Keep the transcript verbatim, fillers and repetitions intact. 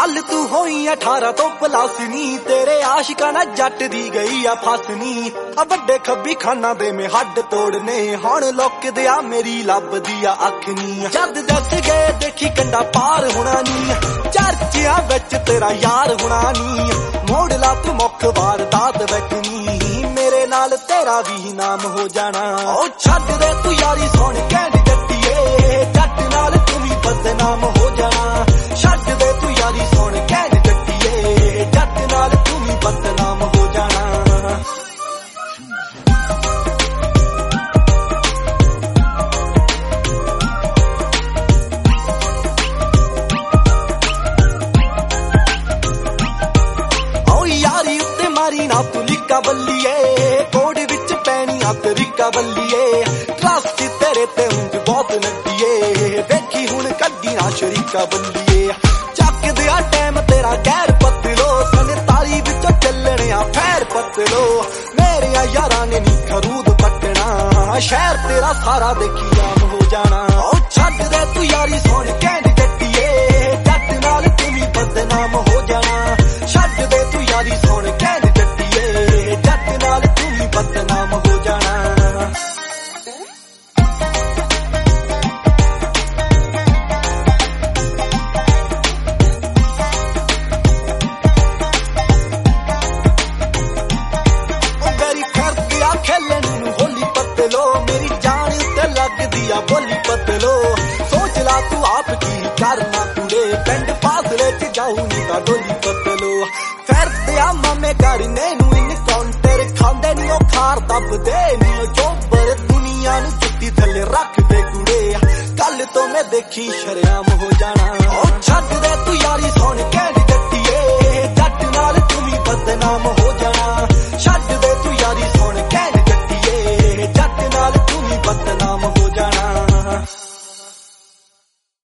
कल तू होई अठारह तो प्लस नी, तेरे आशिका ना जट दी गई आ फसनी। अब बड़े खब्बी खाना दे में हड तोड़ने, हुण लुक दिया मेरी लब दिया अख नी। जद दस गए देखी कंडा पार होना नी, चर्चिया बिच तेरा यार होना नी। मोड़ ला तू मुख वार दात बैठनी, मेरे नाल तेरा भी नाम हो जाना। ओ छड्ड दे तू यारी सोहण कहंदी जट्टीए, जट नाल तू भी बदनाम हो जाना। छड्ड दे तू यारी सोहण कहंदी जट्टीए, जट नाल तू भी बदनाम हो जाना। यारी उत्ते मारी ना तू लिका बल्लीए, कोड विच पैनी आ तरीका बल्लीए। ट्रस्ट तेरे ते हुंज बहुत नड्डीए, देखी हुण कड्डी ना शरीका बल्लीए। चक दिया टैम तेरा गैर पतलो, सनताली विचों चलने आ फैर पतलो। मेरे यारां ने नी खरूद पटना, शहर तेरा सारा देखी आम हो जाना। ओ छड्ड दे तू यारी सोहण कहंदी जट्टीए, जट नाल तू भी बदनाम हो जाना। छड्ड दे तू यारी सोहण कहंदी जट्टीए, जट नाल तू भी बदनाम हो जाना। मेरी जान उत्ते लगदी आ बोली पतलो, सोच ला तू आप की करना कुड़े। पिंड फासले च जाऊ नी तां डोली पतलो, फिरदे आ मामे करने नू इनकाउंटर। खांदे नी ओ खार दबदे नी ओ चोबर, दुनिया नू जुत्ती थल्ले रख दे कुड़े। कल तो मैं देखी शरेआम हो जाना। ओ छड्ड दे तू यारी